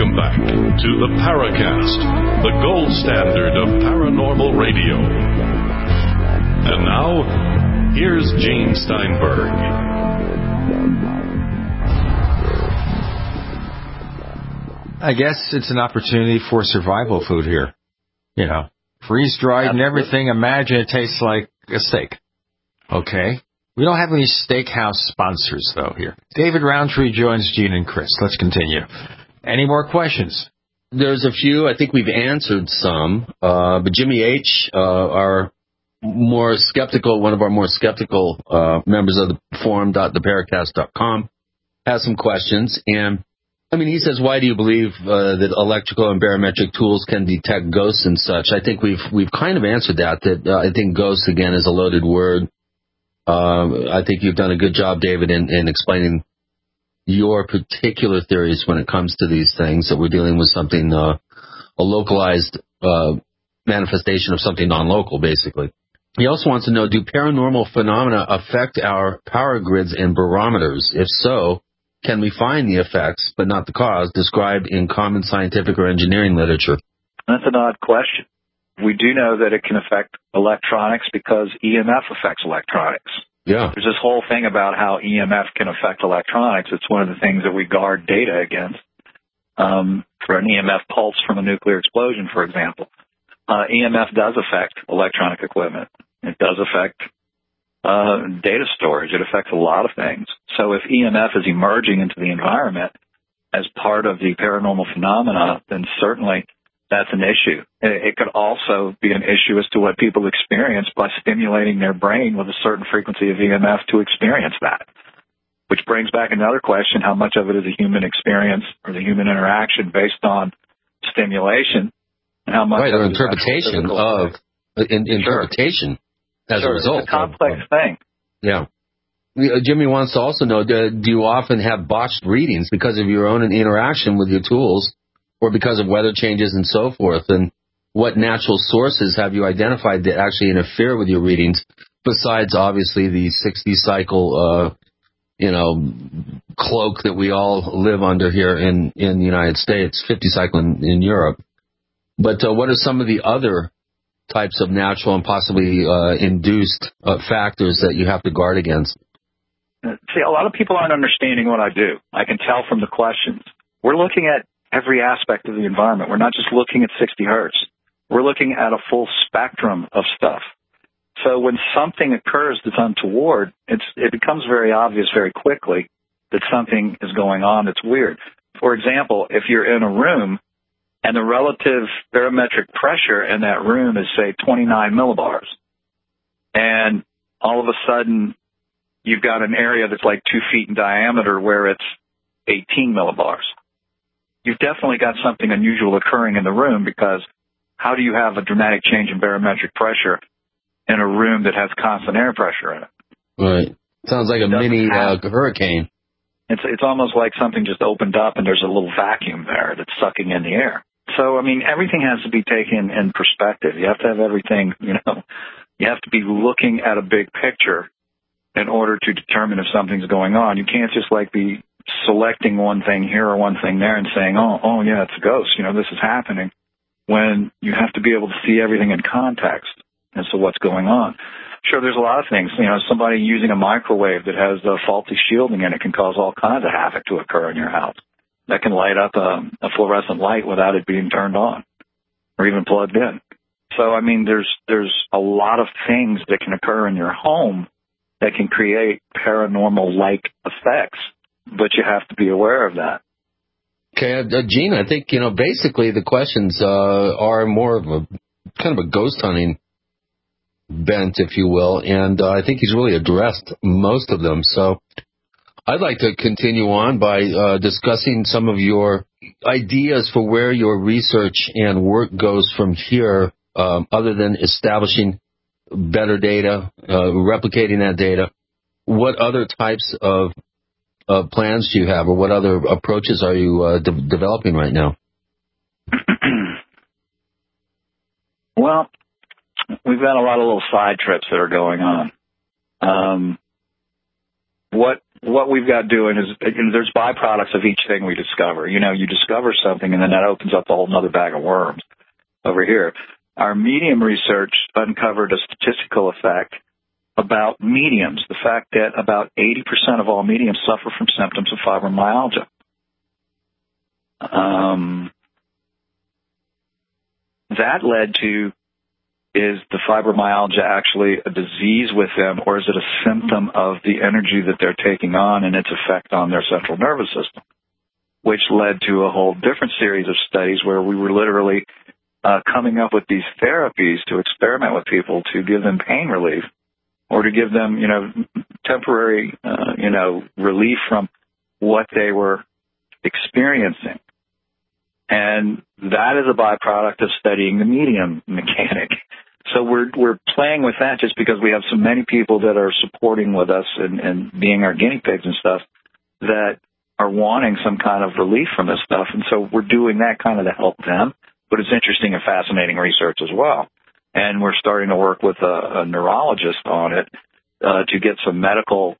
Welcome back to the Paracast, the gold standard of paranormal radio. And now, here's Gene Steinberg. I guess it's an opportunity for survival food here. You know, freeze-dried and everything. Imagine it tastes like a steak. Okay. We don't have any steakhouse sponsors, though, here. David Roundtree joins Gene and Chris. Let's continue. Any more questions? There's a few. I think we've answered some. But Jimmy H., one of our more skeptical members of the forum.theparacast.com, has some questions. And, I mean, he says, why do you believe that electrical and barometric tools can detect ghosts and such? I think we've kind of answered that I think ghosts, again, is a loaded word. I think you've done a good job, David, in explaining your particular theories when it comes to these things, that we're dealing with something, a localized manifestation of something non-local, basically. He also wants to know, do paranormal phenomena affect our power grids and barometers? If so, can we find the effects, but not the cause, described in common scientific or engineering literature? That's an odd question. We do know that it can affect electronics because EMF affects electronics. Yeah. There's this whole thing about how EMF can affect electronics. It's one of the things that we guard data against. For an EMF pulse from a nuclear explosion, for example, EMF does affect electronic equipment. It does affect data storage. It affects a lot of things. So if EMF is emerging into the environment as part of the paranormal phenomena, then certainly that's an issue. It could also be an issue as to what people experience by stimulating their brain with a certain frequency of EMF to experience that, which brings back another question, how much of it is a human experience or the human interaction based on stimulation, and how much or of it interpretation of interpretation as a result. It's a complex thing. Yeah. Jimmy wants to also know, do you often have botched readings because of your own interaction with your tools, or because of weather changes and so forth? And what natural sources have you identified that actually interfere with your readings, besides obviously the 60-cycle, cloak that we all live under here in the United States, 50-cycle in Europe? But what are some of the other types of natural and possibly induced factors that you have to guard against? See, a lot of people aren't understanding what I do. I can tell from the questions. We're looking at every aspect of the environment. We're not just looking at 60 hertz. We're looking at a full spectrum of stuff. So when something occurs that's untoward, it becomes very obvious very quickly that something is going on that's weird. For example, if you're in a room and the relative barometric pressure in that room is, say, 29 millibars, and all of a sudden you've got an area that's like 2 feet in diameter where it's 18 millibars, you've definitely got something unusual occurring in the room, because how do you have a dramatic change in barometric pressure in a room that has constant air pressure in it? Right. Sounds like a mini hurricane. It's almost like something just opened up and there's a little vacuum there that's sucking in the air. So, I mean, everything has to be taken in perspective. You have to have everything, you have to be looking at a big picture in order to determine if something's going on. You can't just be selecting one thing here or one thing there and saying, oh yeah, it's a ghost, this is happening, when you have to be able to see everything in context as to what's going on. Sure, there's a lot of things. Somebody using a microwave that has faulty shielding in it can cause all kinds of havoc to occur in your house. That can light up a fluorescent light without it being turned on or even plugged in. So, I mean, there's a lot of things that can occur in your home that can create paranormal-like effects, but you have to be aware of that. Okay, Gene, I think, basically the questions are more of a kind of a ghost hunting bent, if you will, and I think he's really addressed most of them. So I'd like to continue on by discussing some of your ideas for where your research and work goes from here, other than establishing better data, replicating that data. What other types of plans do you have, or what other approaches are you developing right now? Well, we've got a lot of little side trips that are going on. what we've got doing is, there's byproducts of each thing we discover. You discover something, and then that opens up a whole other bag of worms over here. Our medium research uncovered a statistical effect about mediums, the fact that about 80% of all mediums suffer from symptoms of fibromyalgia. That led to, is the fibromyalgia actually a disease with them, or is it a symptom of the energy that they're taking on and its effect on their central nervous system? Which led to a whole different series of studies where we were literally coming up with these therapies to experiment with people to give them pain relief, or to give them, temporary, relief from what they were experiencing. And that is a byproduct of studying the medium mechanic. So we're playing with that just because we have so many people that are supporting with us and being our guinea pigs and stuff that are wanting some kind of relief from this stuff. And so we're doing that kind of to help them. But it's interesting and fascinating research as well. And we're starting to work with a neurologist on it to get some medical,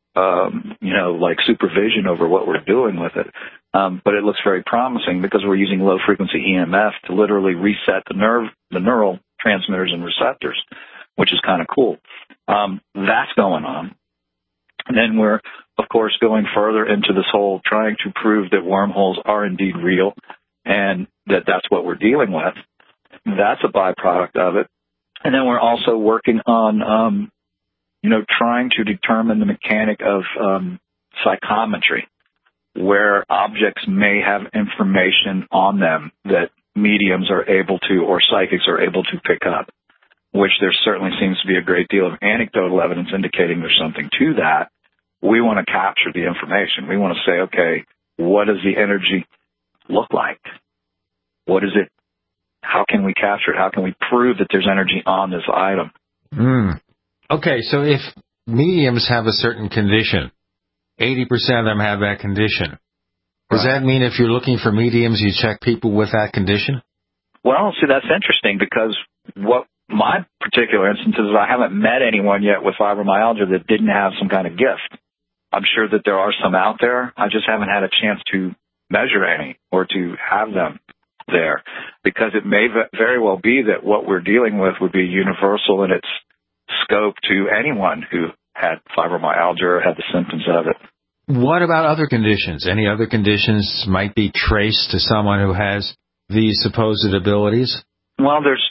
supervision over what we're doing with it. But it looks very promising because we're using low-frequency EMF to literally reset the neural transmitters and receptors, which is kind of cool. That's going on. And then we're, of course, going further into this whole trying to prove that wormholes are indeed real and that's what we're dealing with. That's a byproduct of it. And then we're also working on, trying to determine the mechanic of psychometry, where objects may have information on them that mediums are able to, or psychics are able to pick up, which there certainly seems to be a great deal of anecdotal evidence indicating there's something to that. We want to capture the information. We want to say, okay, what does the energy look like? What is it? How can we capture it? How can we prove that there's energy on this item? Okay, so if mediums have a certain condition, 80% of them have that condition. Does that mean if you're looking for mediums, you check people with that condition? Well, see, that's interesting because what my particular instance is I haven't met anyone yet with fibromyalgia that didn't have some kind of gift. I'm sure that there are some out there. I just haven't had a chance to measure any or to have them there, because it may very well be that what we're dealing with would be universal in its scope to anyone who had fibromyalgia or had the symptoms of it. What about other conditions? Any other conditions might be traced to someone who has these supposed abilities? Well, there's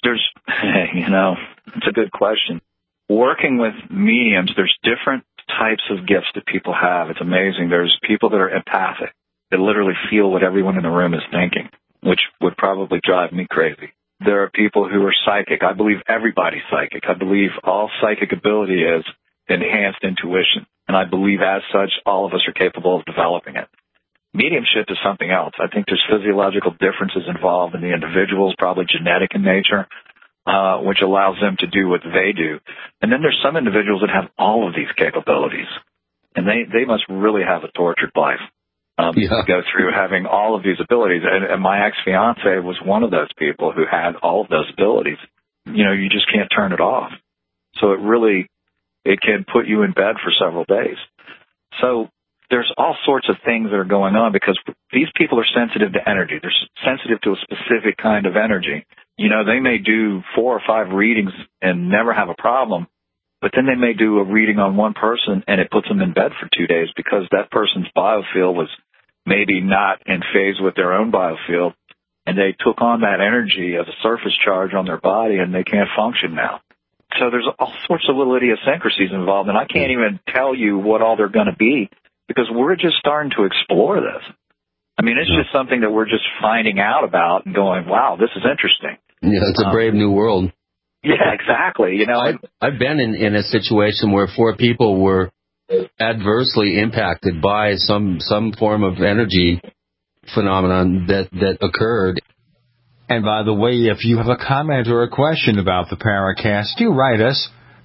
it's a good question. Working with mediums, there's different types of gifts that people have. It's amazing. There's people that are empathic, that literally feel what everyone in the room is thinking, which would probably drive me crazy. There are people who are psychic. I believe everybody's psychic. I believe all psychic ability is enhanced intuition. And I believe as such, all of us are capable of developing it. Mediumship is something else. I think there's physiological differences involved in the individuals, probably genetic in nature, which allows them to do what they do. And then there's some individuals that have all of these capabilities. And they must really have a tortured life. To go through having all of these abilities. And my ex-fiance was one of those people who had all of those abilities. You just can't turn it off. So it can put you in bed for several days. So there's all sorts of things that are going on because these people are sensitive to energy. They're sensitive to a specific kind of energy. They may do 4 or 5 readings and never have a problem, but then they may do a reading on one person and it puts them in bed for 2 days because that person's biofield was maybe not in phase with their own biofield, and they took on that energy as a surface charge on their body, and they can't function now. So there's all sorts of little idiosyncrasies involved, and I can't even tell you what all they're going to be because we're just starting to explore this. I mean, it's just something that we're just finding out about and going, wow, this is interesting. Yeah, it's a brave new world. Yeah, exactly. I've been in a situation where 4 people were adversely impacted by some form of energy phenomenon that occurred. And by the way, if you have a comment or a question about the Paracast, do write us.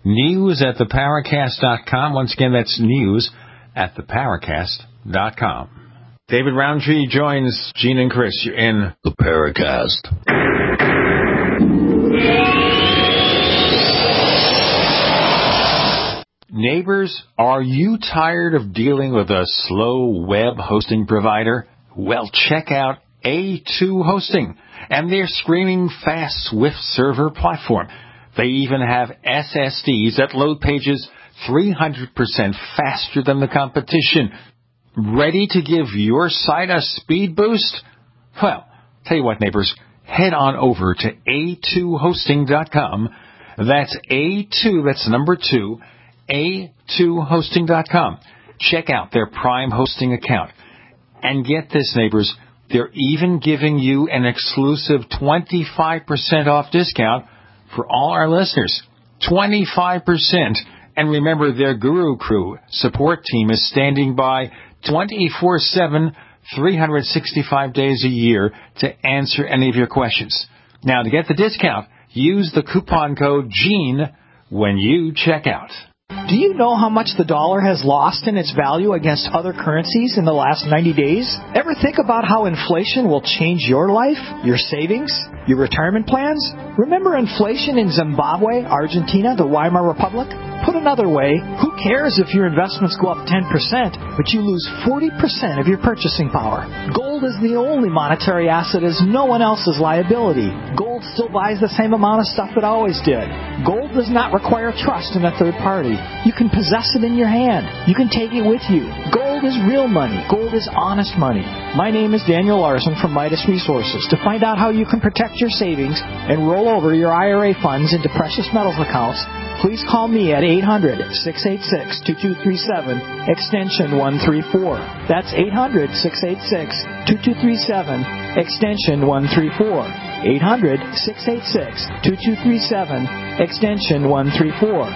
news@theparacast.com. Once again, that's news@theparacast.com. David Roundtree joins Gene and Chris. You're in the Paracast. Neighbors, are you tired of dealing with a slow web hosting provider? Well, check out A2 Hosting and their screaming fast Swift server platform. They even have SSDs that load pages 300% faster than the competition. Ready to give your site a speed boost? Well, tell you what, neighbors, head on over to a2hosting.com. That's A2, that's number 2, a2hosting.com. Check out their Prime hosting account. And get this, neighbors, they're even giving you an exclusive 25% off discount for all our listeners. 25%. And remember, their Guru Crew support team is standing by 24/7, 365 days a year to answer any of your questions. Now, to get the discount, use the coupon code GENE when you check out. Do you know how much the dollar has lost in its value against other currencies in the last 90 days? Ever think about how inflation will change your life, your savings, your retirement plans? Remember inflation in Zimbabwe, Argentina, the Weimar Republic? Put another way, who cares if your investments go up 10%, but you lose 40% of your purchasing power? Gold is the only monetary asset as no one else's liability. Gold still buys the same amount of stuff it always did. Gold does not require trust in a third party. You can possess it in your hand. You can take it with you. Gold is real money. Gold is honest money. My name is Daniel Larson from Midas Resources. To find out how you can protect your savings and roll over your IRA funds into precious metals accounts, please call me at 800-686-2237, extension 134. That's 800-686-2237, extension 134. 800-686-2237, extension 134.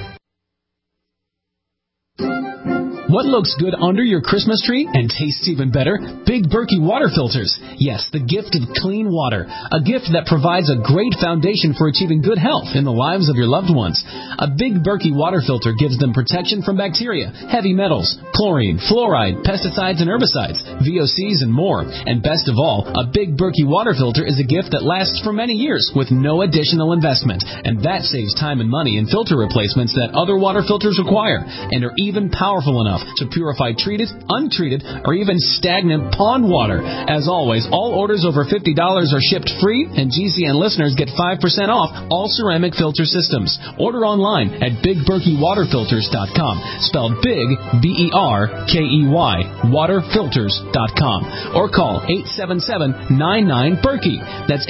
What looks good under your Christmas tree and tastes even better? Big Berkey water filters. Yes, the gift of clean water. A gift that provides a great foundation for achieving good health in the lives of your loved ones. A Big Berkey water filter gives them protection from bacteria, heavy metals, chlorine, fluoride, pesticides and herbicides, VOCs and more. And best of all, a Big Berkey water filter is a gift that lasts for many years with no additional investment. And that saves time and money in filter replacements that other water filters require and are even powerful enough to purify treated, untreated, or even stagnant pond water. As always, all orders over $50 are shipped free, and GCN listeners get 5% off all ceramic filter systems. Order online at BigBerkeyWaterFilters.com, spelled Big, B-E-R-K-E-Y, waterfilters.com, or call 877-99-BERKEY. That's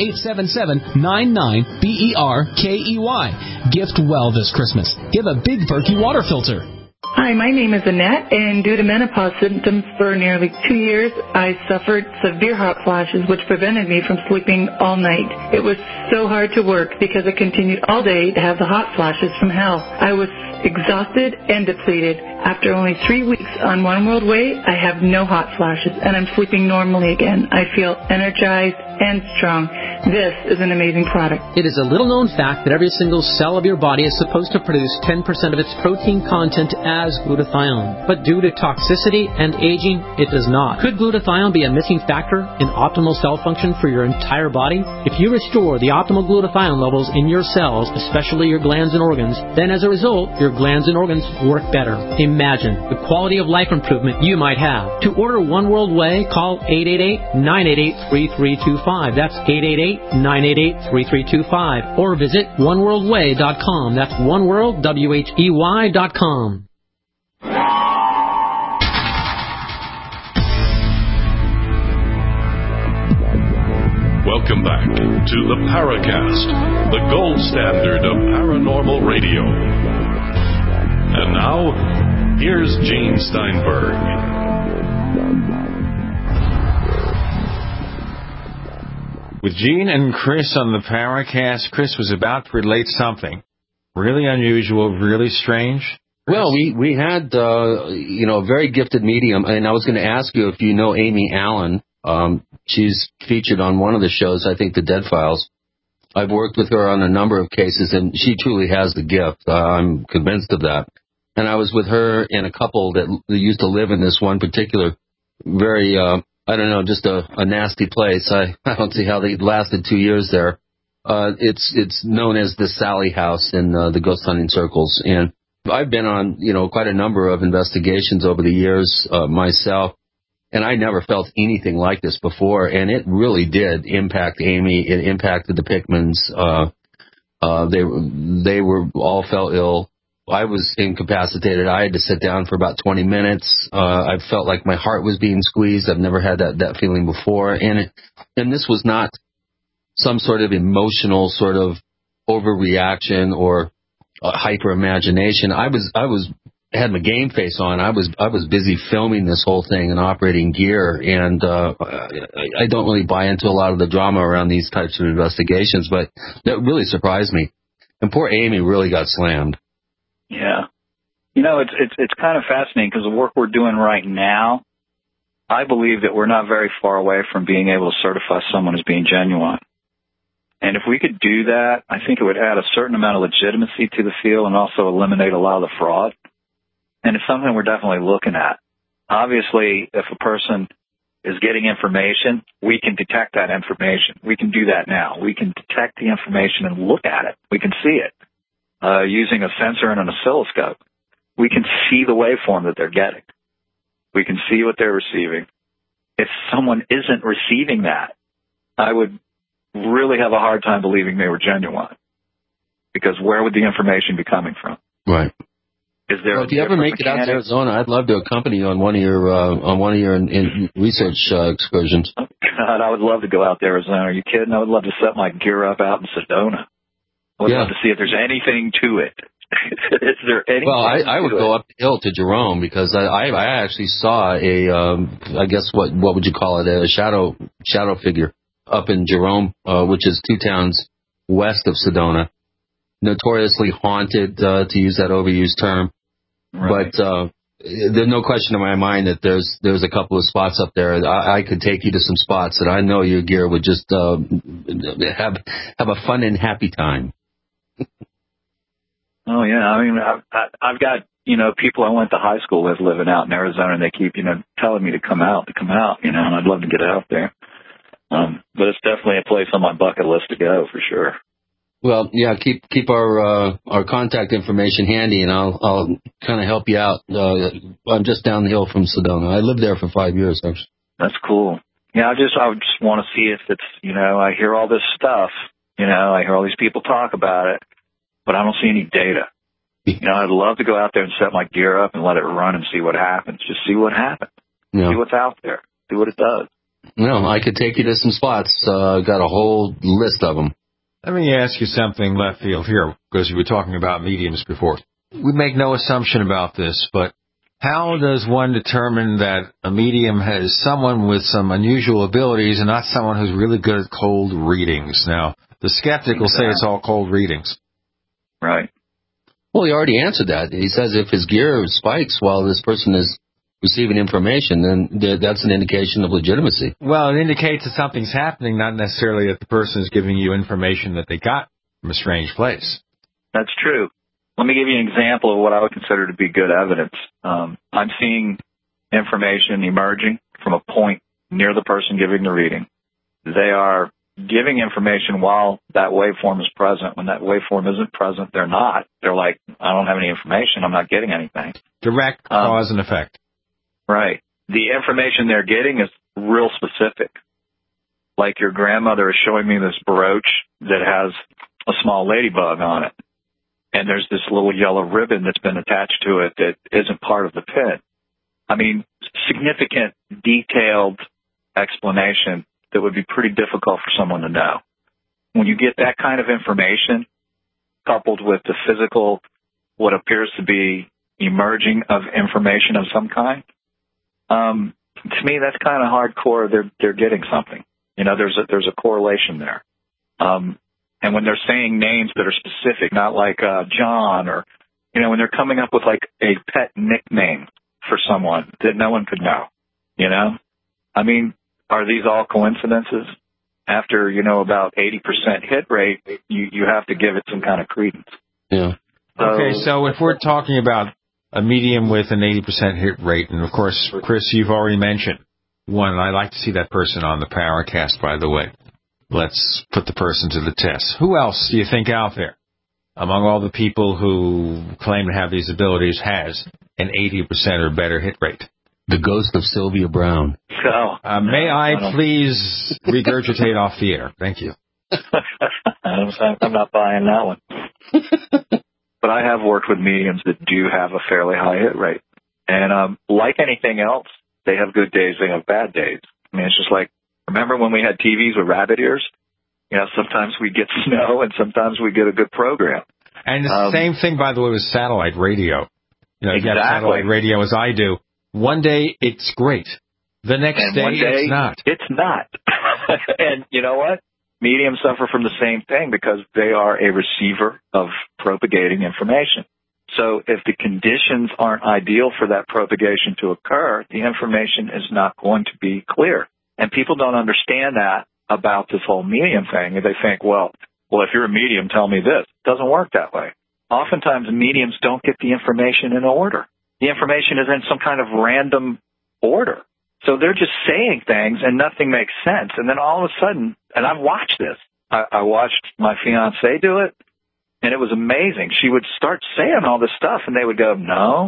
877-99-BERKEY. Gift well this Christmas. Give a Big Berkey water filter. Hi, my name is Annette, and due to menopause symptoms for nearly 2 years, I suffered severe hot flashes, which prevented me from sleeping all night. It was so hard to work because I continued all day to have the hot flashes from hell. I was exhausted and depleted. After only 3 weeks on One World Way, I have no hot flashes, and I'm sleeping normally again. I feel energized and strong. This is an amazing product. It is a little-known fact that every single cell of your body is supposed to produce 10% of its protein content as glutathione. But due to toxicity and aging, it does not. Could glutathione be a missing factor in optimal cell function for your entire body? If you restore the optimal glutathione levels in your cells, especially your glands and organs, then as a result, your glands and organs work better. Imagine the quality of life improvement you might have. To order One World Way, call 888-988-3325. That's 888-988-3325. Or visit oneworldway.com. That's oneworldwhey.com. Welcome back to the Paracast, the gold standard of paranormal radio. And now, here's Gene Steinberg. With Gene and Chris on the Paracast, Chris was about to relate something really unusual, really strange. Chris? Well, we had a very gifted medium, and I was going to ask you if you know Amy Allen. She's featured on one of the shows, I think The Dead Files. I've worked with her on a number of cases, and she truly has the gift. I'm convinced of that. And I was with her and a couple that used to live in this one particular very, just a nasty place. I don't see how they lasted 2 years there. It's known as the Sally House in the ghost hunting circles. And I've been on, quite a number of investigations over the years myself, and I never felt anything like this before, and it really did impact Amy. It impacted the Pickmans. They were all fell ill. I was incapacitated. I had to sit down for about 20 minutes. I felt like my heart was being squeezed. I've never had that feeling before, and this was not some sort of emotional sort of overreaction or hyper imagination. I had my game face on. I was busy filming this whole thing and operating gear, and I don't really buy into a lot of the drama around these types of investigations, but that really surprised me. And poor Amy really got slammed. Yeah. It's kind of fascinating because the work we're doing right now, I believe that we're not very far away from being able to certify someone as being genuine. And if we could do that, I think it would add a certain amount of legitimacy to the field and also eliminate a lot of the fraud. And it's something we're definitely looking at. Obviously, if a person is getting information, we can detect that information. We can do that now. We can detect the information and look at it. We can see it using a sensor and an oscilloscope. We can see the waveform that they're getting. We can see what they're receiving. If someone isn't receiving that, I would really have a hard time believing they were genuine. Because where would the information be coming from? Right. Is there if you ever make it out to Arizona, I'd love to accompany you on one of your research excursions. Oh, God, I would love to go out to Arizona. Are you kidding? I would love to set my gear up out in Sedona. I would love to see if there's anything to it. Is there anything? Well, I would go up the hill to Jerome because I actually saw I guess what would you call it, a shadow figure up in Jerome, which is 2 towns west of Sedona. Notoriously haunted, to use that overused term. Right. But there's no question in my mind that there's a couple of spots up there. I could take you to some spots that I know your gear would just have a fun and happy time. Oh yeah, I mean I've got people I went to high school with living out in Arizona, and they keep telling me to come out, and I'd love to get out there. But it's definitely a place on my bucket list to go for sure. Well, yeah, keep our contact information handy, and I'll kind of help you out. I'm just down the hill from Sedona. I lived there for 5 years, actually. That's cool. Yeah, I would just want to see if it's I hear all this stuff. I hear all these people talk about it, but I don't see any data. I'd love to go out there and set my gear up and let it run and see what happens. Just see what happens. Yeah. See what's out there. See what it does. No, I could take you to some spots. Got a whole list of them. Let me ask you something left field here, because you were talking about mediums before. We make no assumption about this, but how does one determine that a medium has someone with some unusual abilities and not someone who's really good at cold readings? Now, the skeptic will say it's all cold readings. Right. Well, he already answered that. He says if his gear spikes while this person is receiving information, then that's an indication of legitimacy. Well, it indicates that something's happening, not necessarily that the person is giving you information that they got from a strange place. That's true. Let me give you an example of what I would consider to be good evidence. I'm seeing information emerging from a point near the person giving the reading. They are giving information while that waveform is present. When that waveform isn't present, they're not. They're like, I don't have any information. I'm not getting anything. Direct cause and effect. Right. The information they're getting is real specific. Like your grandmother is showing me this brooch that has a small ladybug on it. And there's this little yellow ribbon that's been attached to it that isn't part of the pin. I mean, significant, detailed explanation that would be pretty difficult for someone to know. When you get that kind of information, coupled with the physical, what appears to be emerging of information of some kind, to me, that's kind of hardcore. They're getting something. There's a correlation there. And when they're saying names that are specific, not like John, or when they're coming up with like a pet nickname for someone that no one could know, I mean, are these all coincidences? After about 80% hit rate, you have to give it some kind of credence. Yeah. Okay, so if we're talking about a medium with an 80% hit rate, and of course, Chris, you've already mentioned one, and I'd like to see that person on the Paracast, by the way. Let's put the person to the test. Who else do you think out there among all the people who claim to have these abilities, has an 80% or better hit rate. The ghost of Sylvia Brown. May I please regurgitate off the air? Thank you. I'm not buying that one. But I have worked with mediums that do have a fairly high hit rate. And like anything else, they have good days, they have bad days. I mean, it's just like, remember when we had TVs with rabbit ears? You know, sometimes we get snow and sometimes we get a good program. And the same thing, by the way, with satellite radio. You know, exactly. You have satellite radio as I do. One day it's great. The next day it's not. It's not. And you know what? Mediums suffer from the same thing because they are a receiver of propagating information. So if the conditions aren't ideal for that propagation to occur, the information is not going to be clear. And people don't understand that about this whole medium thing. They think, well, if you're a medium, tell me this. It doesn't work that way. Oftentimes, mediums don't get the information in order. The information is in some kind of random order. So they're just saying things and nothing makes sense. And then all of a sudden, and I've watched this. I watched my fiancée do it, and it was amazing. She would start saying all this stuff, and they would go, no,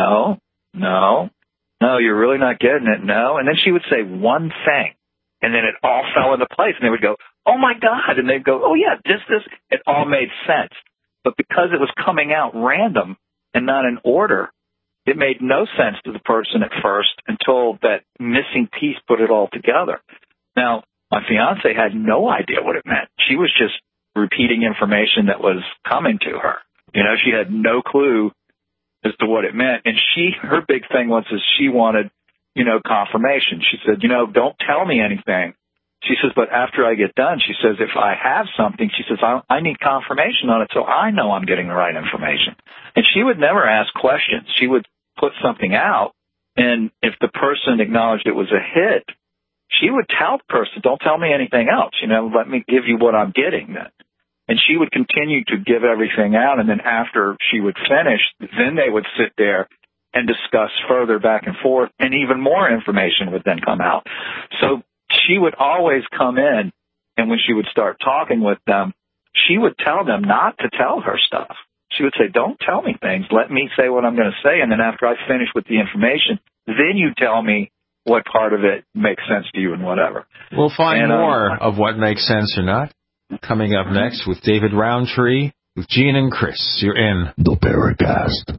you're really not getting it, no. And then she would say one thing, and then it all fell into place. And they would go, oh, my God. And they'd go, oh, yeah, this. It all made sense. But because it was coming out random and not in order, it made no sense to the person at first until that missing piece put it all together. Now, my fiancée had no idea what it meant. She was just repeating information that was coming to her. You know, she had no clue as to what it meant. And her big thing was she wanted, confirmation. She said, don't tell me anything. She says, but after I get done, she says, if I have something, she says, I need confirmation on it so I know I'm getting the right information. And she would never ask questions. She would put something out, and if the person acknowledged it was a hit, she would tell the person, don't tell me anything else. Let me give you what I'm getting then. And she would continue to give everything out, and then after she would finish, then they would sit there and discuss further back and forth, and even more information would then come out. So she would always come in, and when she would start talking with them, she would tell them not to tell her stuff. She would say, don't tell me things. Let me say what I'm going to say, and then after I finish with the information, then you tell me what part of it makes sense to you and whatever. We'll find more of what makes sense or not coming up next with David Roundtree, with Gene and Chris. You're in the Paracast.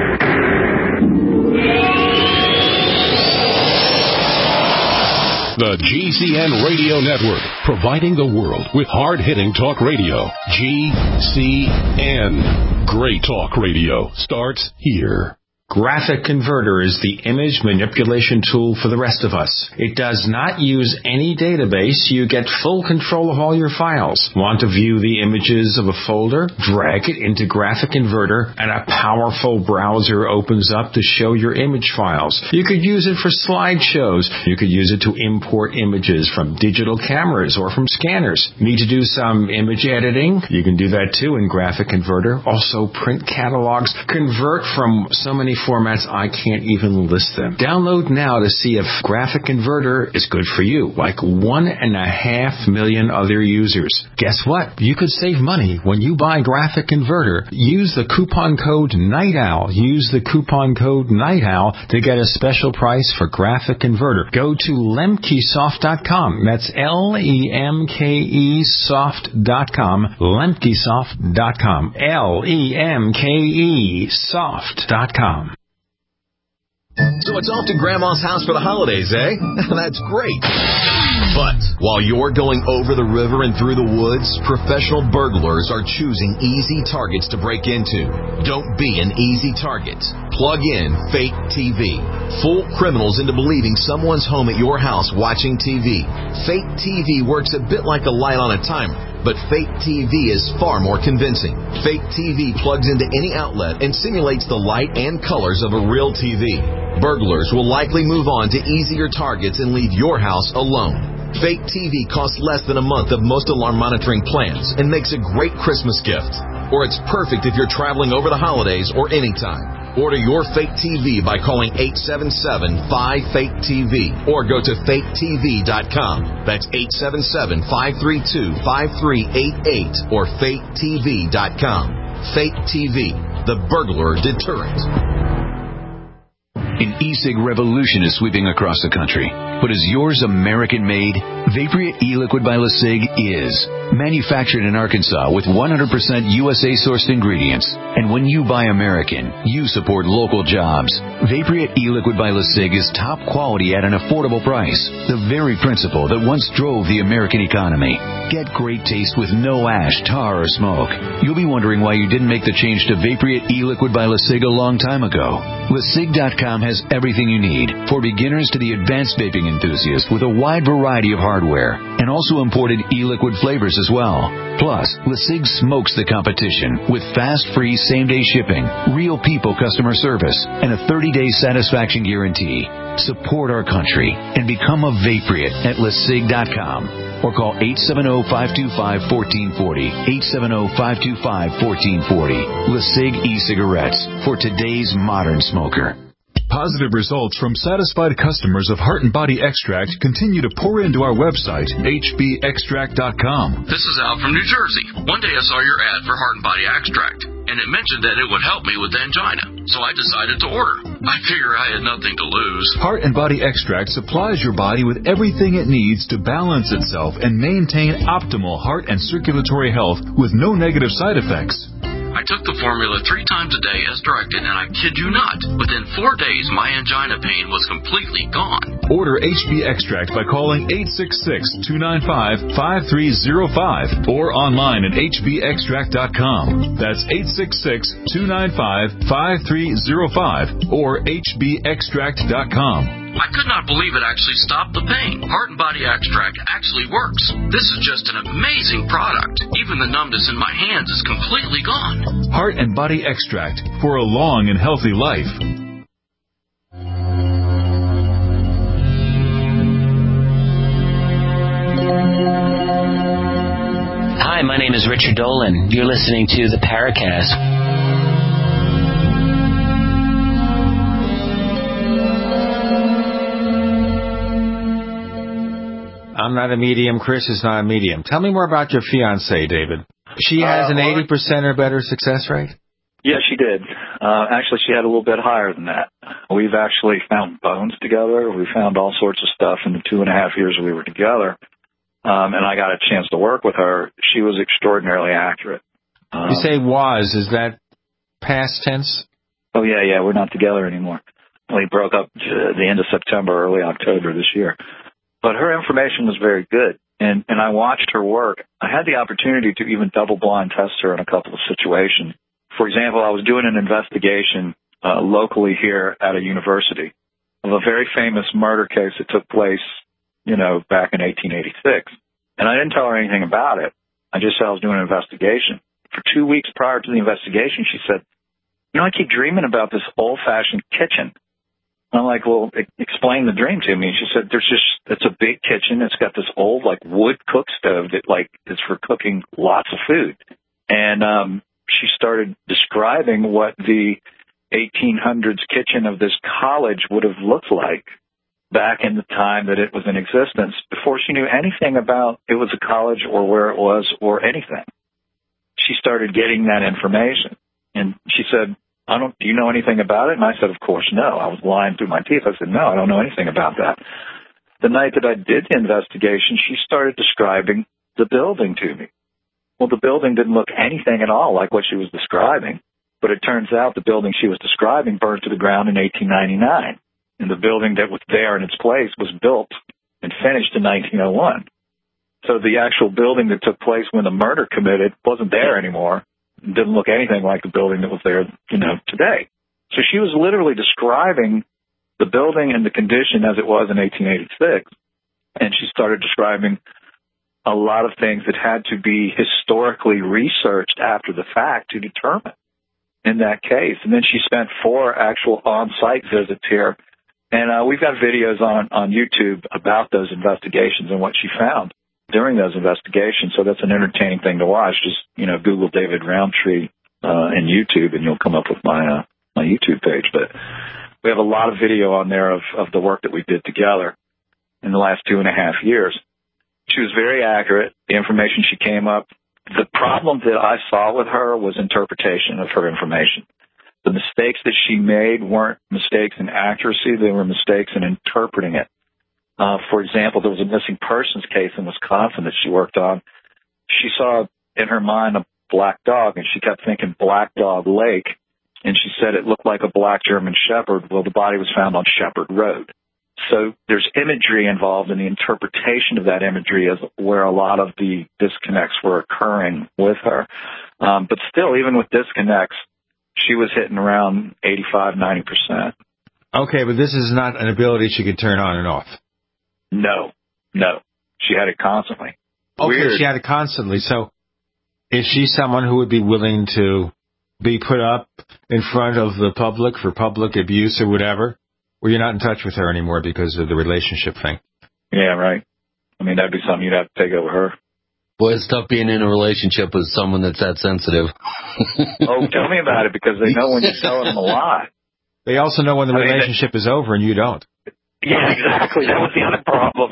The GCN Radio Network, providing the world with hard-hitting talk radio. GCN. Great talk radio starts here. Graphic Converter is the image manipulation tool for the rest of us. It does not use any database. You get full control of all your files. Want to view the images of a folder? Drag it into Graphic Converter, and a powerful browser opens up to show your image files. You could use it for slideshows. You could use it to import images from digital cameras or from scanners. Need to do some image editing? You can do that too in Graphic Converter. Also print catalogs. Convert from so many formats I can't even list them. Download now to see if Graphic Converter is good for you, like 1.5 million other users. Guess what? You could save money when you buy Graphic Converter. Use the coupon code Night Owl. Use the coupon code Night Owl to get a special price for Graphic Converter. Go to lemkesoft.com. That's LEMKEsoft.com. Lemkesoft.com. LEMKEsoft.com. So it's off to Grandma's house for the holidays, eh? That's great. But while you're going over the river and through the woods, professional burglars are choosing easy targets to break into. Don't be an easy target. Plug in Fake TV. Fool criminals into believing someone's home at your house watching TV. Fake TV works a bit like the light on a timer, but Fake TV is far more convincing. Fake TV plugs into any outlet and simulates the light and colors of a real TV. Burglars will likely move on to easier targets and leave your house alone. Fake TV costs less than a month of most alarm monitoring plans and makes a great Christmas gift. Or it's perfect if you're traveling over the holidays or anytime. Order your Fake TV by calling 877-5FAKE-TV or go to faketv.com. That's 877-532-5388 or faketv.com. Fake TV, the burglar deterrent. An e-cig revolution is sweeping across the country. But is yours American-made? Vaporeat e-liquid by LeSig is. Manufactured in Arkansas with 100% USA-sourced ingredients. And when you buy American, you support local jobs. Vaporeat e-liquid by LeSig is top quality at an affordable price. The very principle that once drove the American economy. Get great taste with no ash, tar, or smoke. You'll be wondering why you didn't make the change to Vaporeat e-liquid by LeSig a long time ago. LeSig.com has everything you need, for beginners to the advanced vaping enthusiast, with a wide variety of hardware, and also imported e-liquid flavors as well. Plus, LeSig smokes the competition with fast, free, same-day shipping, real people customer service, and a 30-day satisfaction guarantee. Support our country and become a Vaporeat at LeSig.com. Or call 870-525-1440, 870-525-1440. LeSig e-cigarettes for today's modern smoker. Positive results from satisfied customers of Heart and Body Extract continue to pour into our website, hbextract.com. This is Al from New Jersey. One day I saw your ad for Heart and Body Extract, and it mentioned that it would help me with angina, so I decided to order. I figure I had nothing to lose. Heart and Body Extract supplies your body with everything it needs to balance itself and maintain optimal heart and circulatory health with no negative side effects. I took the formula 3 times a day as directed, and I kid you not, within 4 days my angina pain was completely gone. Order HB Extract by calling 866-295-5305 or online at hbextract.com. That's 866-295-5305 or hbextract.com. I could not believe it actually stopped the pain. Heart and Body Extract actually works. This is just an amazing product. Even the numbness in my hands is completely gone. Heart and Body Extract for a long and healthy life. Hi, my name is Richard Dolan. You're listening to the Paracast. I'm not a medium. Chris is not a medium. Tell me more about your fiancée, David. She has an 80% or better success rate? Yeah, she did. Actually, she had a little bit higher than that. We've actually found bones together. We found all sorts of stuff in the 2.5 years we were together. And I got a chance to work with her. She was extraordinarily accurate. You say was. Is that past tense? Oh, yeah. We're not together anymore. We broke up the end of September, early October this year. But her information was very good, and I watched her work. I had the opportunity to even double-blind test her in a couple of situations. For example, I was doing an investigation locally here at a university of a very famous murder case that took place, back in 1886. And I didn't tell her anything about it. I just said I was doing an investigation. For 2 weeks prior to the investigation, she said, I keep dreaming about this old-fashioned kitchen. I'm like, well, explain the dream to me. She said, it's a big kitchen. It's got this old, wood cook stove that, is for cooking lots of food. And she started describing what the 1800s kitchen of this college would have looked like back in the time that it was in existence, before she knew anything about it was a college or where it was or anything. She started getting that information. And she said, do you know anything about it? And I said, of course, no. I was lying through my teeth. I said, no, I don't know anything about that. The night that I did the investigation, she started describing the building to me. Well, the building didn't look anything at all like what she was describing, but it turns out the building she was describing burned to the ground in 1899, and the building that was there in its place was built and finished in 1901. So the actual building that took place when the murder committed wasn't there anymore. It didn't look anything like the building that was there, today. So she was literally describing the building and the condition as it was in 1886, and she started describing a lot of things that had to be historically researched after the fact to determine in that case. And then she spent 4 actual on-site visits here, and we've got videos on YouTube about those investigations and what she found during those investigations. So that's an entertaining thing to watch. Just, Google David Roundtree in YouTube, and you'll come up with my YouTube page. But we have a lot of video on there of the work that we did together in the last 2.5 years. She was very accurate. The information she came up the problem that I saw with her was interpretation of her information. The mistakes that she made weren't mistakes in accuracy. They were mistakes in interpreting it. For example, there was a missing persons case in Wisconsin that she worked on. She saw in her mind a black dog, and she kept thinking Black Dog Lake, and she said it looked like a black German Shepherd. Well, the body was found on Shepherd Road. So there's imagery involved, in the interpretation of that imagery is where a lot of the disconnects were occurring with her. But still, even with disconnects, she was hitting around 85, 90%. Okay, but this is not an ability she could turn on and off. No. She had it constantly. Okay, Weird. she had it constantly. So is she someone who would be willing to be put up in front of the public for public abuse or whatever? Or you're not in touch with her anymore because of the relationship thing? Yeah, right. I mean, that'd be something you'd have to take over her. Boy, it's tough being in a relationship with someone that's that sensitive. Oh, tell me about it, because they know when you're telling them a lie. They also know when the relationship is over and you don't. Yeah, exactly. That was the other problem.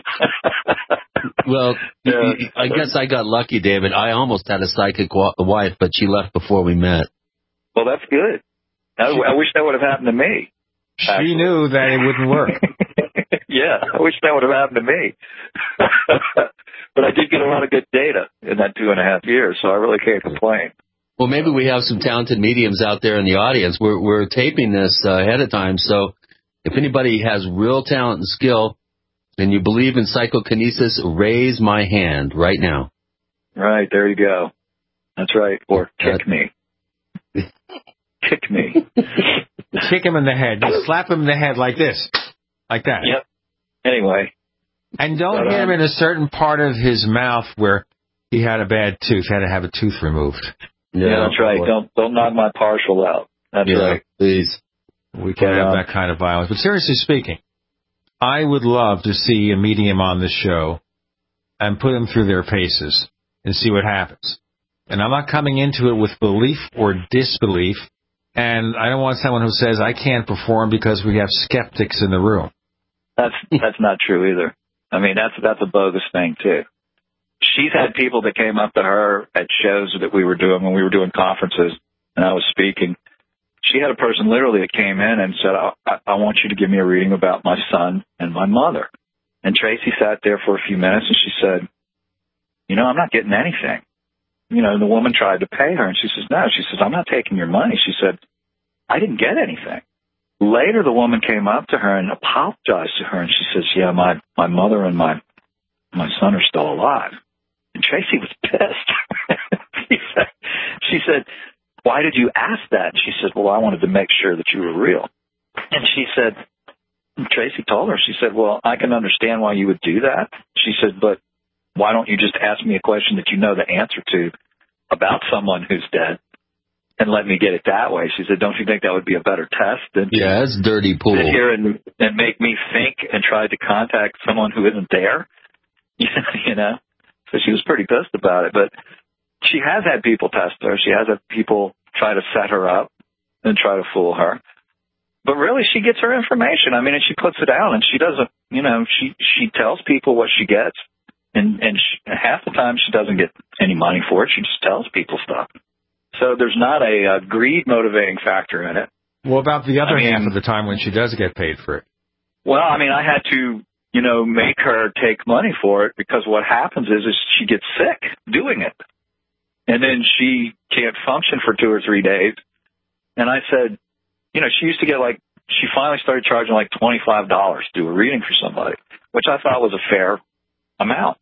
Well, I guess I got lucky, David. I almost had a psychic wife, but she left before we met. Well, that's good. I wish that would have happened to me. Actually. She knew that it wouldn't work. Yeah, I wish that would have happened to me. But I did get a lot of good data in that 2.5 years, so I really can't complain. Well, maybe we have some talented mediums out there in the audience. We're taping this ahead of time, so if anybody has real talent and skill and you believe in psychokinesis, raise my hand right now. Right, there you go. That's right. Or kick me. Kick me. Kick him in the head. Just slap him in the head like this. Like that. Yep. Anyway. And don't hit him in a certain part of his mouth where he had a bad tooth, had to have a tooth removed. Yeah, that's right. Don't knock my partial out. That's right. Please. We can't have that kind of violence. But seriously speaking, I would love to see a medium on the show and put them through their paces and see what happens. And I'm not coming into it with belief or disbelief, and I don't want someone who says I can't perform because we have skeptics in the room. That's not true either. I mean, that's a bogus thing too. She's had people that came up to her at shows that we were doing when we were doing conferences, and I was speaking. She had a person literally that came in and said, I want you to give me a reading about my son and my mother. And Tracy sat there for a few minutes, and she said, I'm not getting anything. The woman tried to pay her, and she says, no. She says, I'm not taking your money. She said, I didn't get anything. Later, the woman came up to her and apologized to her, and she says, yeah, my mother and my son are still alive. And Tracy was pissed. She said, why did you ask that? And she said, well, I wanted to make sure that you were real. And she said, Tracy told her, she said, well, I can understand why you would do that. She said, but why don't you just ask me a question that you know the answer to about someone who's dead and let me get it that way? She said, don't you think that would be a better test than it's dirty pool. Sit here and make me think and try to contact someone who isn't there? So she was pretty pissed about it. But she has had people test her. She has had people try to set her up and try to fool her. But really, she gets her information. I mean, and she puts it out, and she doesn't, she tells people what she gets. And half the time she doesn't get any money for it. She just tells people stuff. So there's not a greed motivating factor in it. Well, about the other half of the time when she does get paid for it? Well, I mean, I had to, make her take money for it, because what happens is she gets sick doing it. And then she can't function for 2 or 3 days. And I said, she used to get she finally started charging $25 to do a reading for somebody, which I thought was a fair amount.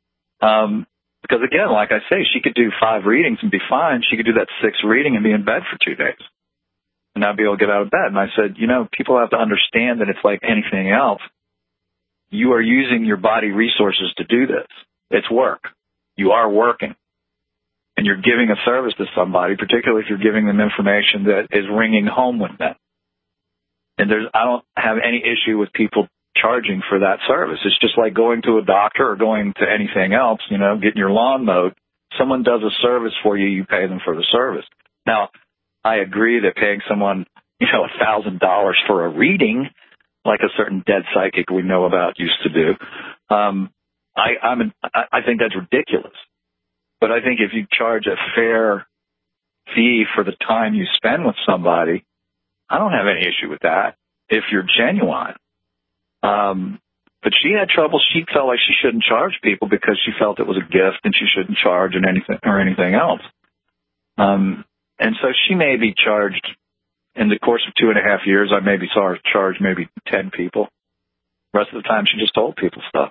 Because again, like I say, she could do 5 readings and be fine. She could do that 6th reading and be in bed for 2 days and not be able to get out of bed. And I said, people have to understand that it's like anything else. You are using your body resources to do this. It's work. You are working. And you're giving a service to somebody, particularly if you're giving them information that is ringing home with them. And I don't have any issue with people charging for that service. It's just like going to a doctor or going to anything else, getting your lawn mowed. Someone does a service for you, you pay them for the service. Now, I agree that paying someone, $1,000 for a reading, like a certain dead psychic we know about used to do, I think that's ridiculous. But I think if you charge a fair fee for the time you spend with somebody, I don't have any issue with that if you're genuine. But she had trouble. She felt like she shouldn't charge people because she felt it was a gift and she shouldn't charge anything else. And so she may be charged in the course of 2.5 years. I maybe saw her charge maybe 10 people. The rest of the time, she just told people stuff.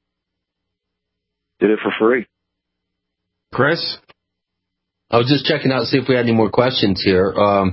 Did it for free. Chris? I was just checking out to see if we had any more questions here.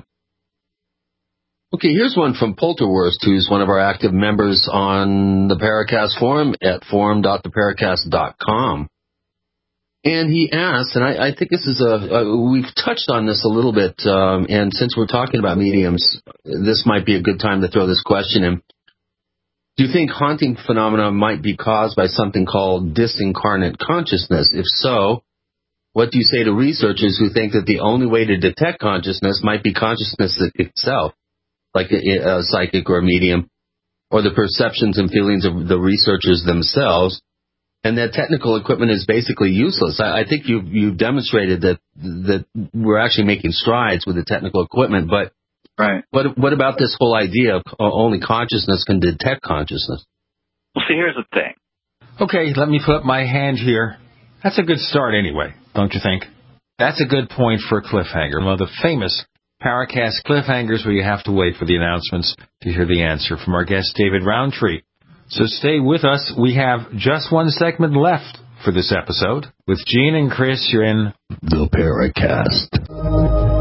Okay, here's one from Polterwurst, who's one of our active members on the Paracast forum at forum.theparacast.com. And he asks, and I think this is we've touched on this a little bit, and since we're talking about mediums, this might be a good time to throw this question in. Do you think haunting phenomena might be caused by something called disincarnate consciousness? If so, what do you say to researchers who think that the only way to detect consciousness might be consciousness itself, like a psychic or a medium, or the perceptions and feelings of the researchers themselves, and that technical equipment is basically useless? I think you've demonstrated that we're actually making strides with the technical equipment, but right. What about this whole idea of only consciousness can detect consciousness? Well, see, here's the thing. Okay, let me put up my hand here. That's a good start anyway, don't you think? That's a good point for a cliffhanger. One of the famous Paracast cliffhangers where you have to wait for the announcements to hear the answer from our guest, David Roundtree. So stay with us. We have just one segment left for this episode. With Gene and Chris, you're in the Paracast.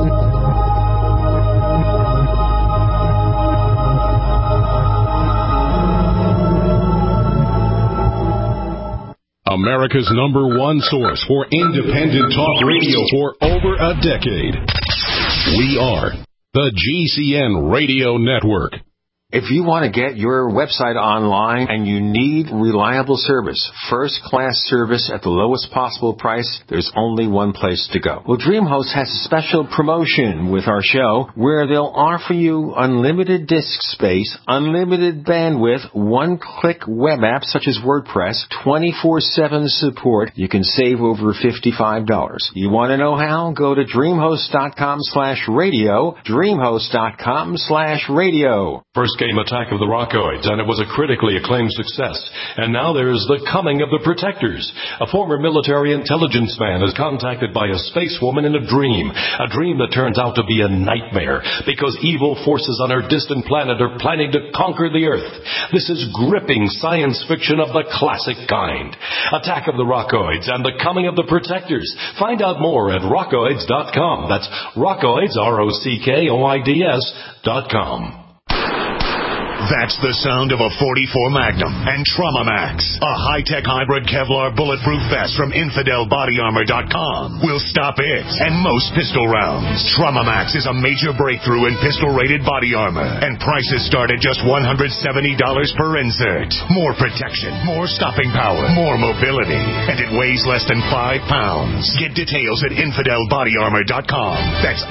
America's #1 source for independent talk radio for over a decade. We are the GCN Radio Network. If you want to get your website online and you need reliable service, first-class service at the lowest possible price, there's only one place to go. Well, DreamHost has a special promotion with our show where they'll offer you unlimited disk space, unlimited bandwidth, one-click web apps such as WordPress, 24/7 support. You can save over $55. You want to know how? Go to dreamhost.com/radio, dreamhost.com/radio. First came Attack of the Rockoids, and it was a critically acclaimed success. And now there is The Coming of the Protectors. A former military intelligence man is contacted by a space woman in a dream that turns out to be a nightmare because evil forces on her distant planet are planning to conquer the Earth. This is gripping science fiction of the classic kind. Attack of the Rockoids and The Coming of the Protectors. Find out more at rockoids.com. That's Rockoids, ROCKOIDS.com. That's the sound of a .44 Magnum and Trauma Max, a high-tech hybrid Kevlar bulletproof vest from InfidelBodyArmor.com. Will stop it and most pistol rounds. Trauma Max is a major breakthrough in pistol-rated body armor, and prices start at just $170 per insert. More protection, more stopping power, more mobility, and it weighs less than 5 pounds. Get details at InfidelBodyArmor.com. That's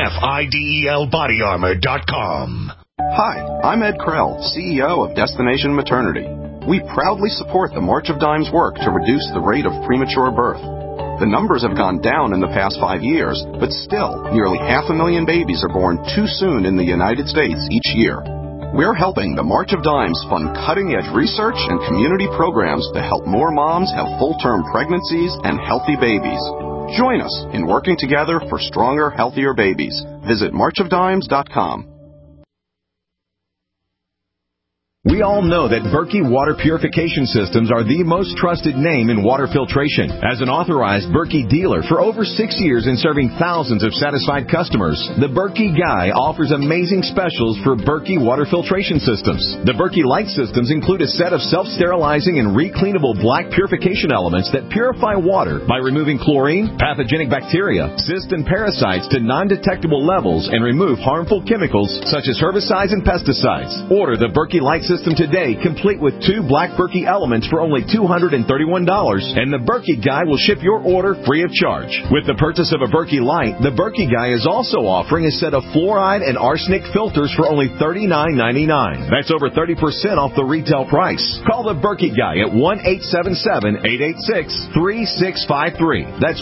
INFIDEL Hi, I'm Ed Krell, CEO of Destination Maternity. We proudly support the March of Dimes work to reduce the rate of premature birth. The numbers have gone down in the past 5 years, but still, nearly 500,000 babies are born too soon in the United States each year. We're helping the March of Dimes fund cutting-edge research and community programs to help more moms have full-term pregnancies and healthy babies. Join us in working together for stronger, healthier babies. Visit marchofdimes.com. We all know that Berkey Water Purification Systems are the most trusted name in water filtration. As an authorized Berkey dealer for over 6 years and serving thousands of satisfied customers, the Berkey Guy offers amazing specials for Berkey Water Filtration Systems. The Berkey Light Systems include a set of self-sterilizing and recleanable black purification elements that purify water by removing chlorine, pathogenic bacteria, cysts, and parasites to non-detectable levels and remove harmful chemicals such as herbicides and pesticides. Order the Berkey Light Systems system today, complete with 2 Black Berkey elements for only $231, and the Berkey Guy will ship your order free of charge. With the purchase of a Berkey Light, the Berkey Guy is also offering a set of fluoride and arsenic filters for only $39.99. That's over 30% off the retail price. Call the Berkey Guy at 1-877-886-3653. That's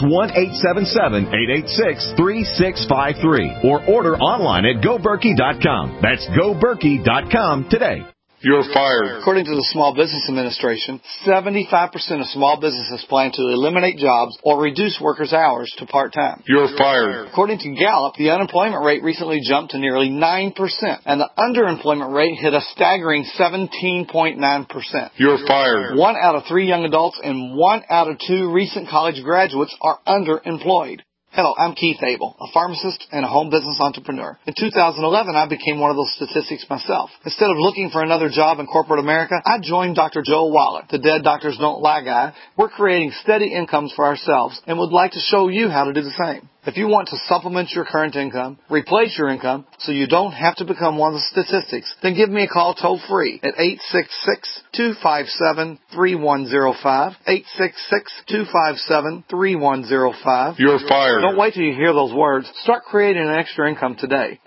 1-877-886-3653. Or order online at GoBerkey.com. That's GoBerkey.com today. You're fired. According to the Small Business Administration, 75% of small businesses plan to eliminate jobs or reduce workers' hours to part-time. You're fired. According to Gallup, the unemployment rate recently jumped to nearly 9%, and the underemployment rate hit a staggering 17.9%. You're fired. 1 out of 3 young adults and 1 out of 2 recent college graduates are underemployed. Hello, I'm Keith Abel, a pharmacist and a home business entrepreneur. In 2011, I became one of those statistics myself. Instead of looking for another job in corporate America, I joined Dr. Joel Waller, the Dead Doctors Don't Lie guy. We're creating steady incomes for ourselves and would like to show you how to do the same. If you want to supplement your current income, replace your income, so you don't have to become one of the statistics, then give me a call toll-free at 866-257-3105, 866-257-3105. You're fired. Don't wait till you hear those words. Start creating an extra income today.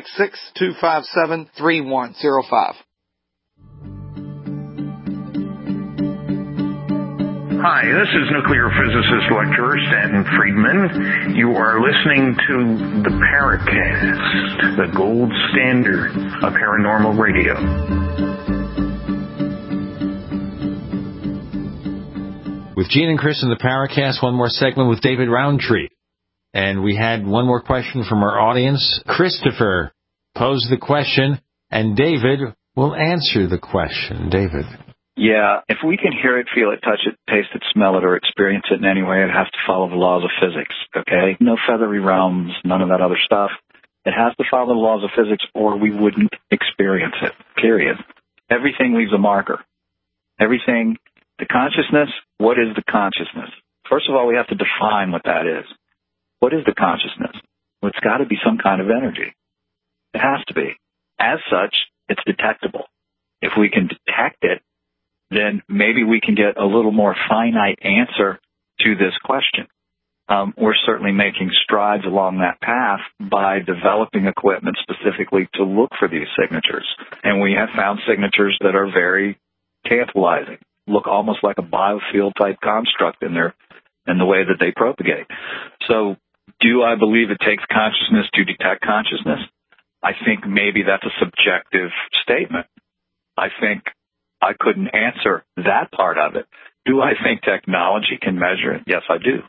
866-257-3105. Hi, this is nuclear physicist lecturer Stanton Friedman. You are listening to the Paracast, the gold standard of paranormal radio. With Gene and Chris in the Paracast, one more segment with David Roundtree. And we had one more question from our audience. Christopher posed the question, and David will answer the question. David. Yeah, if we can hear it, feel it, touch it, taste it, smell it, or experience it in any way, it has to follow the laws of physics, okay? No feathery realms, none of that other stuff. It has to follow the laws of physics or we wouldn't experience it, period. Everything leaves a marker. Everything, the consciousness, what is the consciousness? First of all, we have to define what that is. What is the consciousness? Well, it's got to be some kind of energy. It has to be. As such, it's detectable. If we can detect it, then maybe we can get a little more finite answer to this question. We're certainly making strides along that path by developing equipment specifically to look for these signatures. And we have found signatures that are very tantalizing, look almost like a biofield type construct in the way that they propagate. So do I believe it takes consciousness to detect consciousness? I think maybe that's a subjective statement. I think I couldn't answer that part of it. Do I think technology can measure it? Yes, I do.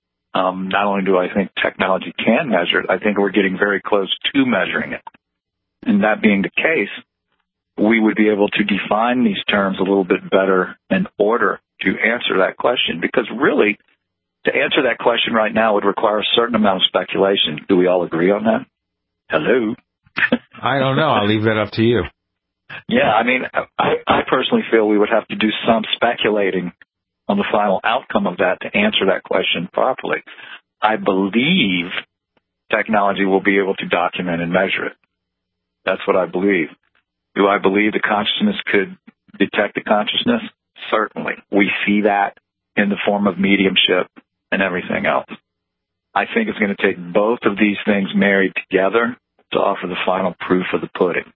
Not only do I think technology can measure it, I think we're getting very close to measuring it. And that being the case, we would be able to define these terms a little bit better in order to answer that question. Because really, to answer that question right now would require a certain amount of speculation. Do we all agree on that? Hello? I don't know. I'll leave that up to you. Yeah, I mean, I personally feel we would have to do some speculating on the final outcome of that to answer that question properly. I believe technology will be able to document and measure it. That's what I believe. Do I believe the consciousness could detect the consciousness? Certainly. We see that in the form of mediumship and everything else. I think it's going to take both of these things married together to offer the final proof of the pudding.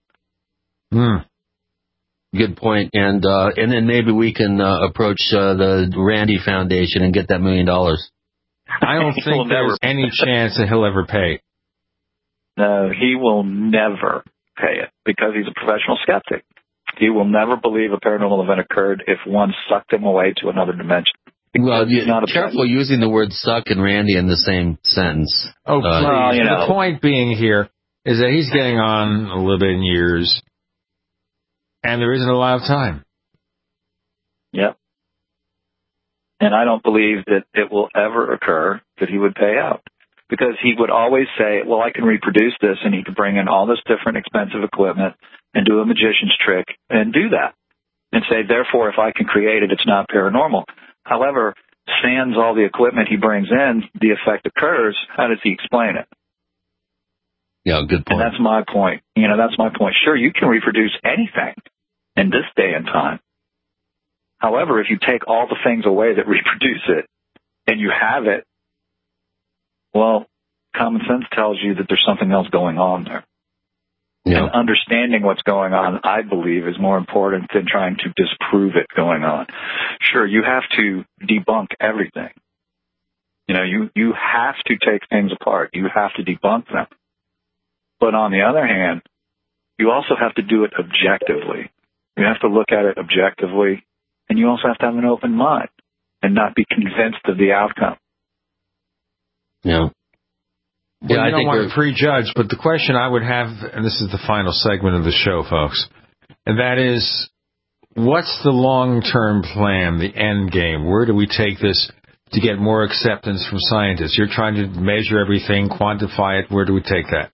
Good point. And then maybe we can approach the Randy Foundation and get that $1 million. I don't think there's any chance that he'll ever pay. No, he will never pay it because he's a professional skeptic. He will never believe a paranormal event occurred if one sucked him away to another dimension. Well, careful using the word suck and Randy in the same sentence. Oh, please. The point being here is that he's getting on a little bit in years. And there isn't a lot of time. Yep. And I don't believe that it will ever occur that he would pay out. Because he would always say, well, I can reproduce this, and he could bring in all this different expensive equipment and do a magician's trick and do that. And say, therefore, if I can create it, it's not paranormal. However, sans all the equipment he brings in, the effect occurs. How does he explain it? Yeah, good point. And that's my point. That's my point. Sure, you can reproduce anything. in this day and time. However, if you take all the things away that reproduce it and you have it, well, common sense tells you that there's something else going on there. Yeah. And understanding what's going on, I believe, is more important than trying to disprove it going on. Sure, you have to debunk everything. You know, you have to take things apart. You have to debunk them. But on the other hand, you also have to do it objectively. You have to look at it objectively, and you also have to have an open mind and not be convinced of the outcome. Yeah. Well, I don't want to prejudge, but the question I would have, and this is the final segment of the show, folks, and that is, what's the long-term plan, the end game? Where do we take this to get more acceptance from scientists? You're trying to measure everything, quantify it. Where do we take that?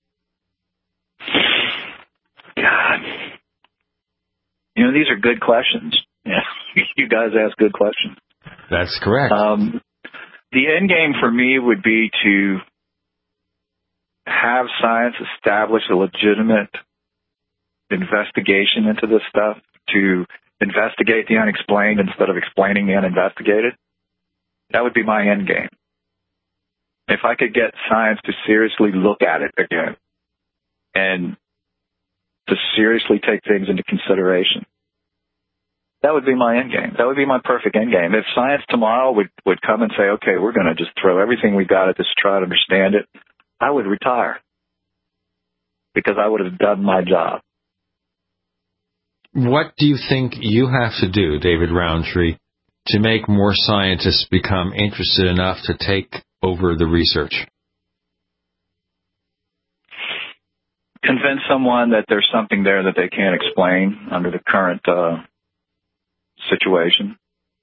God. You know, these are good questions. Yeah. You guys ask good questions. That's correct. The end game for me would be to have science establish a legitimate investigation into this stuff, to investigate the unexplained instead of explaining the uninvestigated. That would be my end game. If I could get science to seriously look at it again and to seriously take things into consideration, that would be my end game. That would be my perfect end game. If science tomorrow would come and say, okay, we're going to just throw everything we got at this to try to understand it, I would retire because I would have done my job. What do you think you have to do, David Rountree, to make more scientists become interested enough to take over the research? Convince someone that there's something there that they can't explain under the current situation.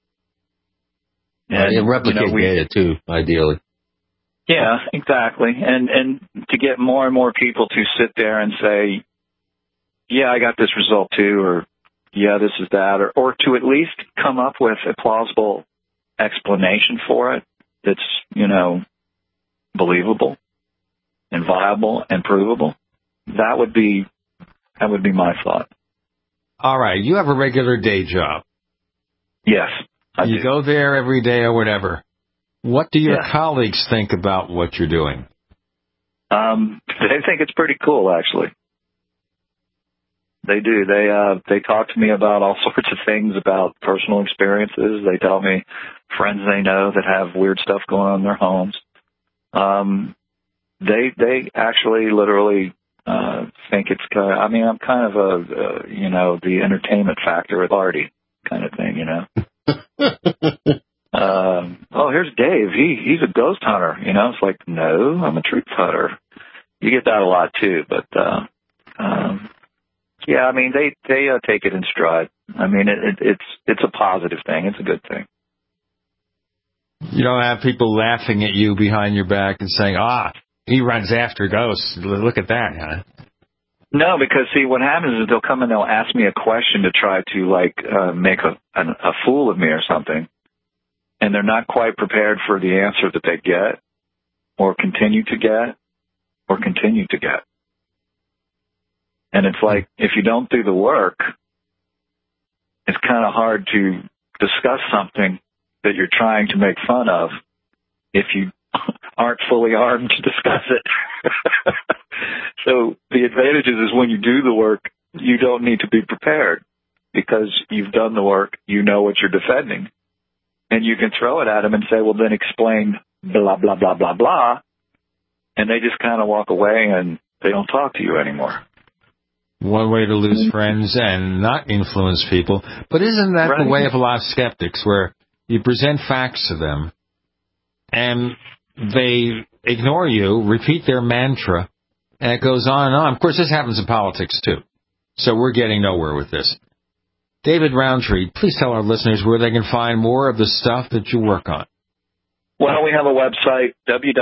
And replicate data, too, ideally. Yeah, exactly. And to get more and more people to sit there and say, yeah, I got this result too, or yeah, this is that, or to at least come up with a plausible explanation for it that's, you know, believable and viable and provable. That would be my thought. All right. You have a regular day job. Yes. You go there every day or whatever. What do your colleagues think about what you're doing? They think it's pretty cool, actually. They do. They talk to me about all sorts of things, about personal experiences. They tell me friends they know that have weird stuff going on in their homes. They actually literally think it's kind of, I mean, I'm kind of a, you know, the entertainment factor authority kind of thing, you know. Oh, here's Dave. He's a ghost hunter. You know, it's like, no, I'm a truth hunter. You get that a lot too, but yeah, I mean, they take it in stride. I mean, it's a positive thing. It's a good thing. You don't have people laughing at you behind your back and saying, he runs after ghosts. Look at that, huh? No, because see, what happens is they'll come and they'll ask me a question to try to make a fool of me or something. And they're not quite prepared for the answer that they get or continue to get. And it's like, if you don't do the work, it's kind of hard to discuss something that you're trying to make fun of if you aren't fully armed to discuss it. So the advantage is when you do the work, you don't need to be prepared because you've done the work, you know what you're defending. And you can throw it at them and say, well, then explain blah, blah, blah, blah, blah. And they just kind of walk away and they don't talk to you anymore. One way to lose friends and not influence people. But isn't that the way of a lot of skeptics, where you present facts to them and they ignore you, repeat their mantra, and it goes on and on. Of course, this happens in politics, too. So we're getting nowhere with this. David Rountree, please tell our listeners where they can find more of the stuff that you work on. Well, we have a website,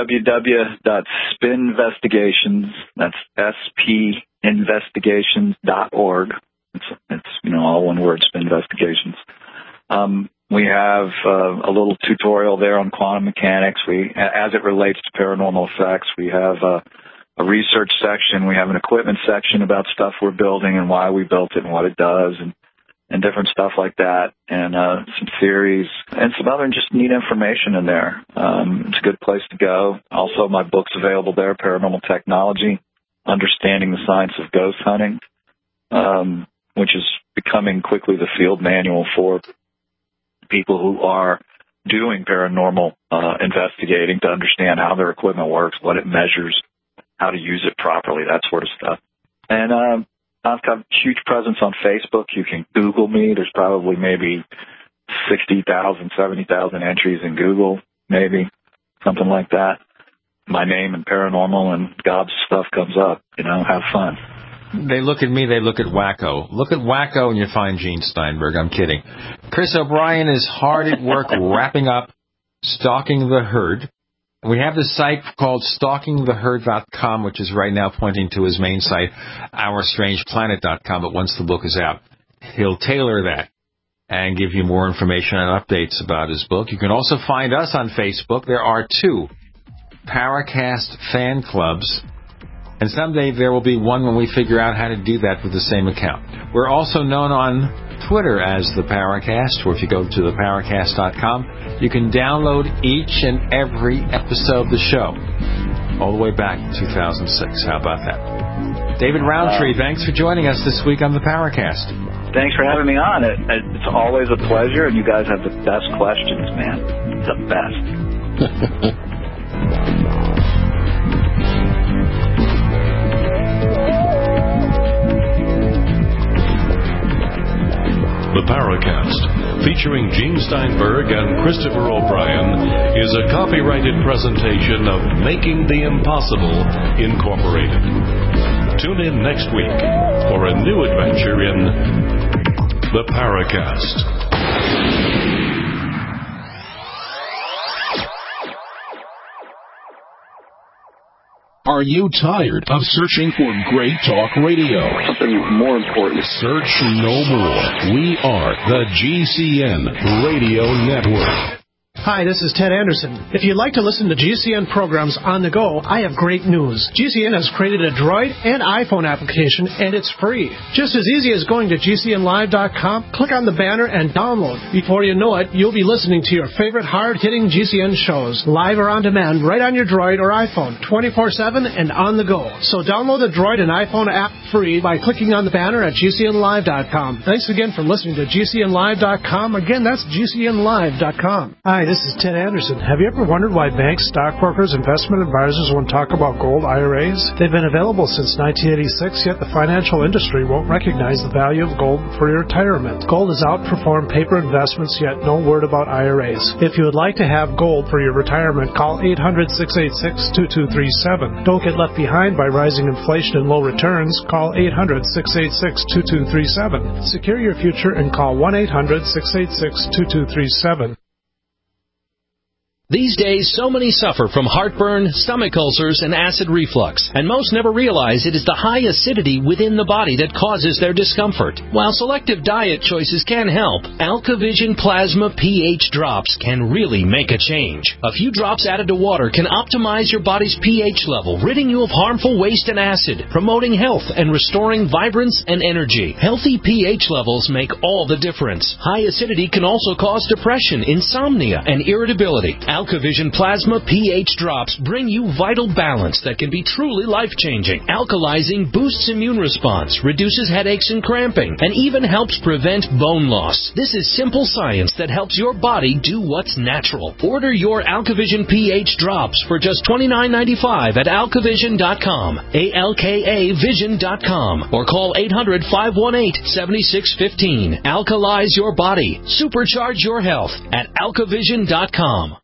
www.spinvestigations. That's spinvestigations.org. It's you know, all one word, Spinvestigations. We have a little tutorial there on quantum mechanics. As it relates to paranormal effects, we have a research section. We have an equipment section about stuff we're building and why we built it and what it does and different stuff like that, and some theories and some other just neat information in there. It's a good place to go. Also, my book's available there, Paranormal Technology, Understanding the Science of Ghost Hunting, which is becoming quickly the field manual for people who are doing paranormal investigating to understand how their equipment works, what it measures, how to use it properly, that sort of stuff. And I've got a huge presence on Facebook. You can Google me. There's probably maybe 60,000, 70,000 entries in Google, maybe, something like that. My name and paranormal and gobs of stuff comes up. Have fun. They look at me, they look at Wacko. Look at Wacko and you find Gene Steinberg. I'm kidding. Chris O'Brien is hard at work wrapping up Stalking the Herd. We have the site called stalkingtheherd.com, which is right now pointing to his main site, OurStrangePlanet.com, but once the book is out, he'll tailor that and give you more information and updates about his book. You can also find us on Facebook. There are 2 Paracast fan clubs, and someday there will be one when we figure out how to do that with the same account. We're also known on Twitter as the Paracast, or if you go to theparacast.com, you can download each and every episode of the show, all the way back to 2006. How about that? David Roundtree, thanks for joining us this week on the Paracast. Thanks for having me on. It's always a pleasure, and you guys have the best questions, man. The best. The Paracast, featuring Gene Steinberg and Christopher O'Brien, is a copyrighted presentation of Making the Impossible, Incorporated. Tune in next week for a new adventure in The Paracast. Are you tired of searching for great talk radio? Something more important. Search no more. We are the GCN Radio Network. Hi, this is Ted Anderson. If you'd like to listen to GCN programs on the go, I have great news. GCN has created a Droid and iPhone application, and it's free. Just as easy as going to GCNlive.com, click on the banner, and download. Before you know it, you'll be listening to your favorite hard-hitting GCN shows, live or on demand, right on your Droid or iPhone, 24/7 and on the go. So download the Droid and iPhone app free by clicking on the banner at GCNlive.com. Thanks again for listening to GCNlive.com. Again, that's GCNlive.com. Hi, this is Ted Anderson. Have you ever wondered why banks, stockbrokers, investment advisors won't talk about gold IRAs? They've been available since 1986, yet the financial industry won't recognize the value of gold for your retirement. Gold has outperformed paper investments, yet no word about IRAs. If you would like to have gold for your retirement, call 800-686-2237. Don't get left behind by rising inflation and low returns. Call 800-686-2237. Secure your future and call 1-800-686-2237. These days, so many suffer from heartburn, stomach ulcers, and acid reflux, and most never realize it is the high acidity within the body that causes their discomfort. While selective diet choices can help, AlkaVision Plasma pH drops can really make a change. A few drops added to water can optimize your body's pH level, ridding you of harmful waste and acid, promoting health and restoring vibrance and energy. Healthy pH levels make all the difference. High acidity can also cause depression, insomnia, and irritability. AlkaVision Plasma pH drops bring you vital balance that can be truly life-changing. Alkalizing boosts immune response, reduces headaches and cramping, and even helps prevent bone loss. This is simple science that helps your body do what's natural. Order your AlkaVision pH drops for just $29.95 at alkavision.com, ALKAvision.com, or call 800-518-7615. Alkalize your body. Supercharge your health at alkavision.com.